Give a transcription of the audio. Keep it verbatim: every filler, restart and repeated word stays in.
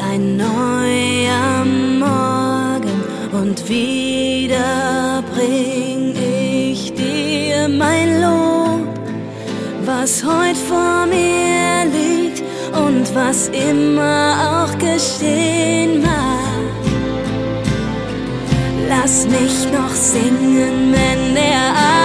Ein neuer Morgen und wieder bring ich dir mein Lob, was heut vor mir liegt und was immer auch geschehen mag. Lass mich noch singen, wenn der